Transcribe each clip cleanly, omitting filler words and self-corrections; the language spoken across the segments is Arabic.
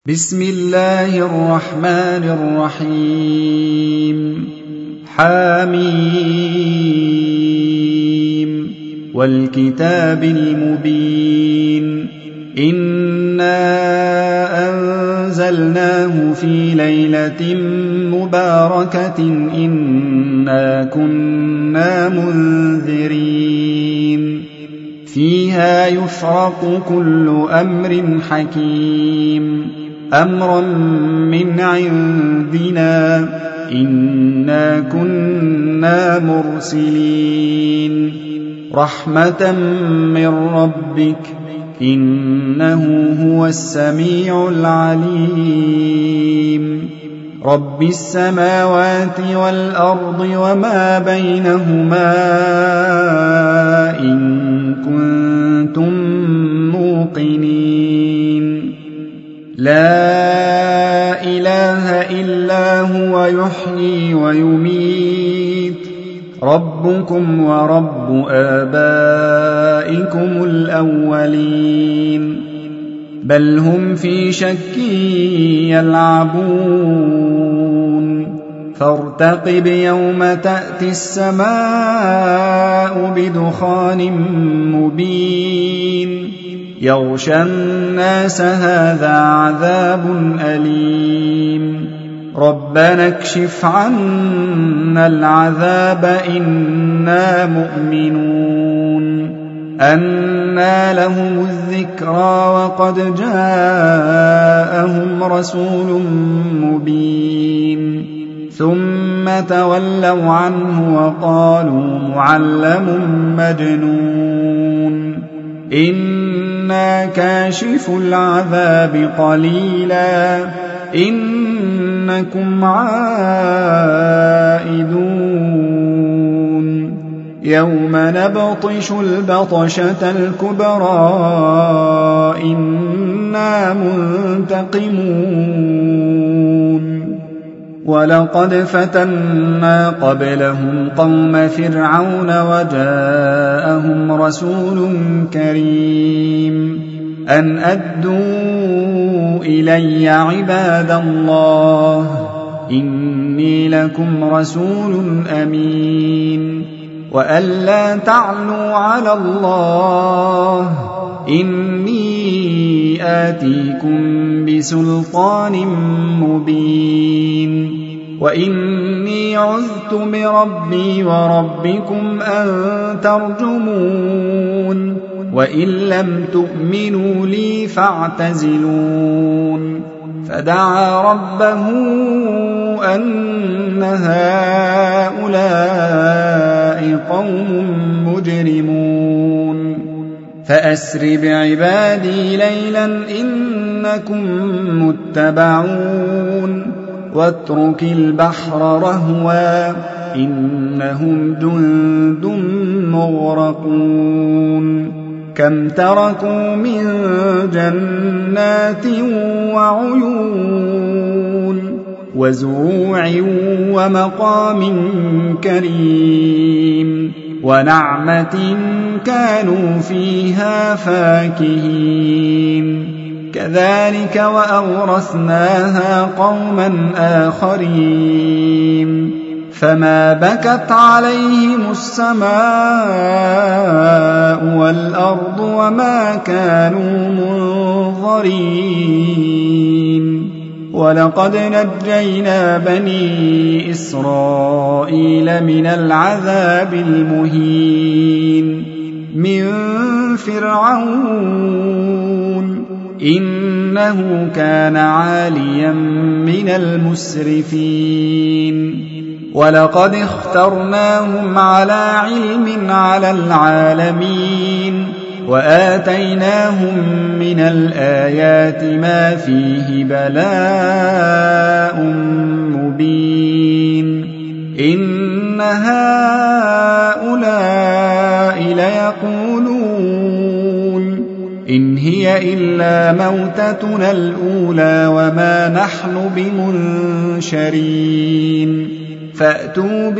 بسم الله الرحمن الرحيم حميم والكتاب المبين إنا أنزلناه في ليلة مباركة إنا كنا منذرين فيها يفرق كل أمر حكيم أمرا من عندنا إنا كنا مرسلين رحمة من ربك إنه هو السميع العليم رب السماوات والأرض وما بينهما إن كنتم موقنين لا إله إلا هو يحيي ويميت ربكم ورب آبائكم الأولين بل هم في شك يلعبون فارتقب يوم تأتي السماء بدخان مبين يغشى الناس هذا عذاب أليم ربنا اكشف عنا العذاب إنا مؤمنون أنى لهم الذكرى وقد جاءهم رسول مبين ثم تولوا عنه وقالوا معلم مجنون إنا كاشف العذاب قليلا إنكم عائدون يوم نبطش البطشة الكبرى إنا منتقمون ولقد فتنا قبلهم قوم فرعون وجاءهم رسول كريم أن أدوا إلي عباد الله إني لكم رسول أمين وأن لا تعلوا على الله إني آتيكم بسلطان مبين وإني عذت بربي وربكم أن ترجمون وإن لم تؤمنوا لي فاعتزلون فدعا ربه أن هؤلاء قوم مجرمون فأسر بعبادي ليلا إنكم متبعون واترك البحر رهوا إنهم جند مغرقون كم تركوا من جنات وعيون وزروع ومقام كريم ونعمة كانوا فيها فاكهين كذلك وأورثناها قوما آخرين فما بكت عليهم السماء والأرض وما كانوا منظرين ولقد نجينا بني إسرائيل من العذاب المهين من فرعون إنه كان عاليا من المسرفين ولقد اخترناهم على علم على العالمين وآتيناهم من الآيات ما فيه بلاء مبين إن هؤلاء ليقولون إن هي إلا موتتنا الأولى وما نحن بمنشرين فأتوا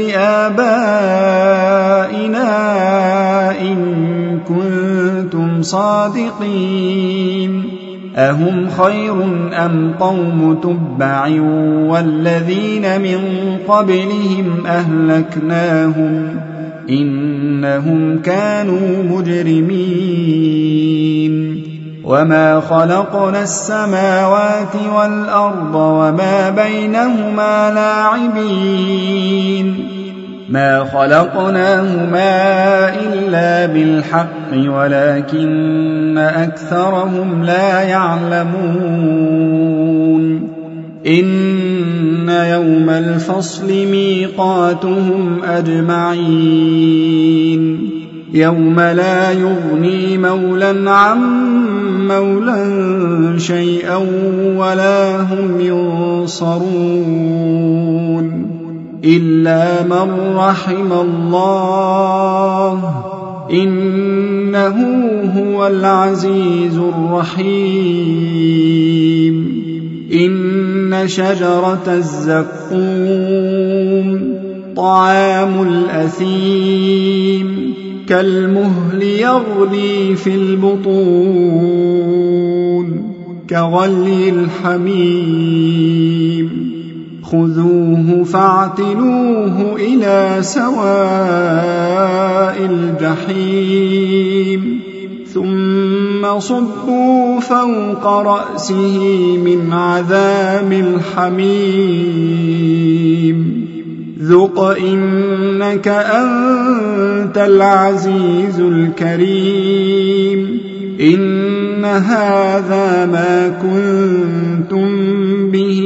بآبائنا إن كنتم صادقين أهم خير أم قوم تبع والذين من قبلهم أهلكناهم إنهم كانوا مجرمين وما خلقنا السماوات والأرض وما بينهما لاعبين ما خلقناهما إلا بالحق ولكن أكثرهم لا يعلمون إن يوم الفصل ميقاتهم أجمعين يوم لا يغني مولى عن مولى شيئا ولا هم ينصرون إلا من رحم الله إنه هو العزيز الرحيم إن شجرة الزقوم طعام الأثيم كالمهل يغلي في البطون كغلي الحميم خذوه فاعتلوه إلى سواء الجحيم ثم صبوا فوق رأسه من عذاب الحميم ذق إنك أنت العزيز الكريم إن هذا ما كنتم به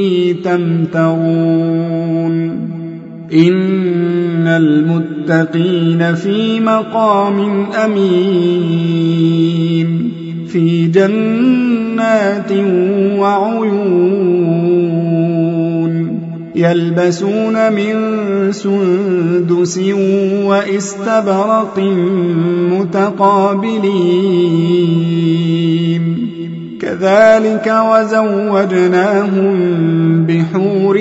تمترون إن المتقين في مقام أمين في جنات وعيون يلبسون من سندس وإستبرق متقابلين كذلك وزوجناهم بحور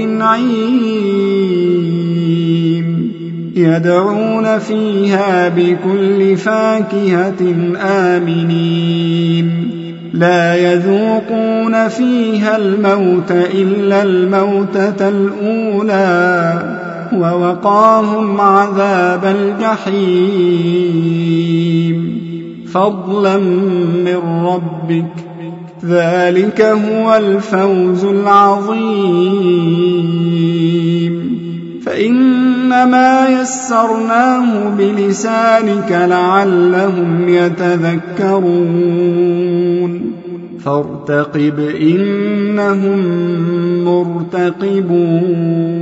عين يدعون فيها بكل فاكهة آمنين لا يذوقون فيها الموت إلا الموتة الأولى ووقاهم عذاب الجحيم فضلا من ربك ذلك هو الفوز العظيم فإنما يسرناه بلسانك لعلهم يتذكرون فارتقب إنهم مرتقبون